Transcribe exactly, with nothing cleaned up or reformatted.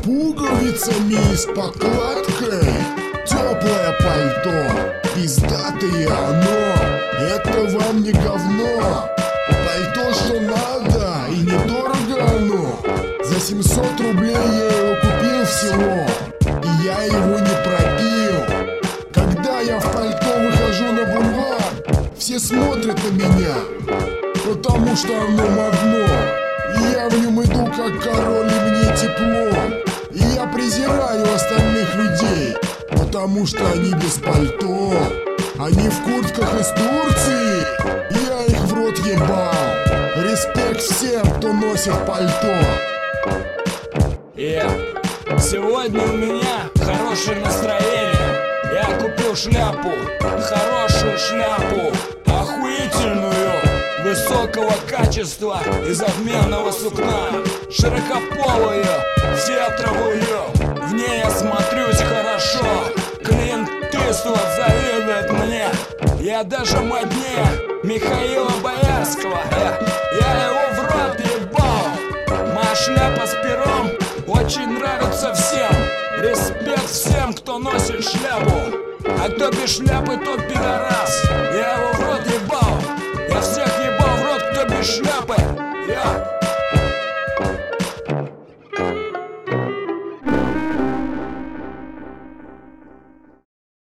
пуговицами и с подкладкой. Теплое пальто, пиздатое оно, это вам не говно. Пальто, что надо, и недорого оно. За семьсот рублей я его купил всего, и я его не пропил. Когда я в пальто выхожу на бульвар, все смотрят на меня, потому что оно модно. И я в нем иду как король, и мне тепло. И я презираю остальных людей, потому что они без пальто. Они в куртках из Турции, я их в рот ебал. Респект всем, кто носит пальто. Yeah. Сегодня у меня хорошее настроение. Я купил шляпу, хорошую шляпу, охуительную, высокого качества, из обменного сукна, широкополую, фетровую. В ней я смотрюсь хорошо. Клинт Иствуд завидует мне. Я даже моднее Михаила Боярского. Я, я его в рот ебал. Моя шляпа с пером очень нравится всем. Респект всем, кто носит шляпу. А кто без шляпы, тот пидорас. Я его в рот ебал. Я всех ебал в рот, кто без шляпы.